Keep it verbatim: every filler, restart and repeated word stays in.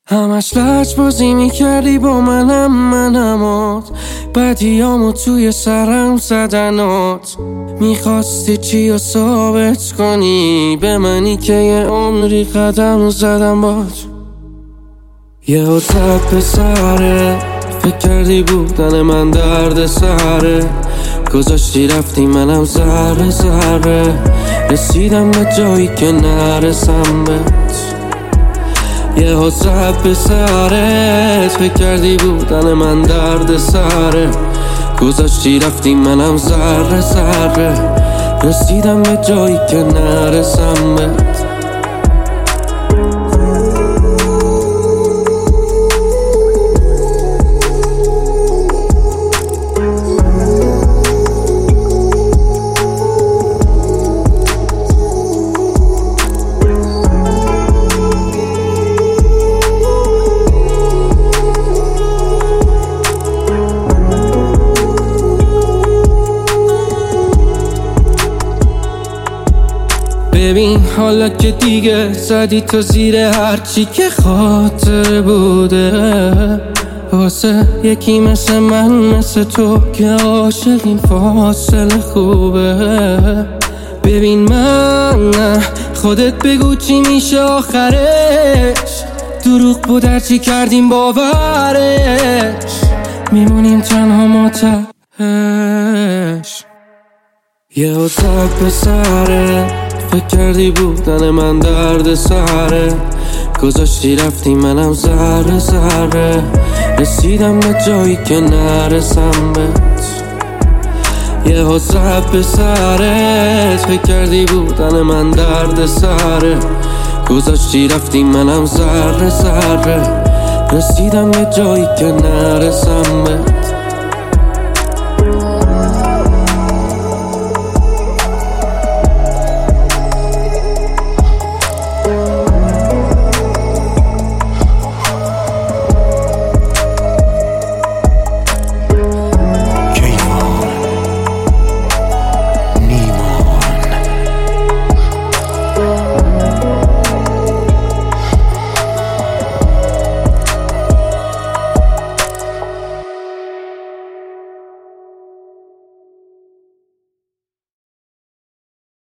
همش لج بازی میکردی با منم منمات بدیامو توی سرم زدنات. میخواستی چی رو ثابت کنی به منی که یه عمری قدم زدم بات. یه حسد به سره فکر کردی بودن من درد سره، گذاشتی رفتی منم ذره ذره رسیدم به جایی که نرسم بهت. یه حسد به سرت فکر کردی بودن من درد سره، گذاشتی رفتی منم ذره ذره رسیدم به جایی که نرسم بهت. ببین حالا که دیگه زدی تو زیر هرچی که خاطر بوده، واسه یکی مثل من مثل تو که عاشقین فاصله خوبه. ببین من خودت بگو چی میشه آخرش، دروغ بود هرچی کردیم باورش، میمونیم تنها ما تهش. یه حسد به سره فکر کردی بودن من درد سره، گذاشتی رفتی منم ذره ذره رسیدم به جایی که نرسم بهت. یه حسد به سرت فکر کردی بودن من درد سره، گذاشتی رفتی منم ذره ذره رسیدم به جایی که نرسم بهت.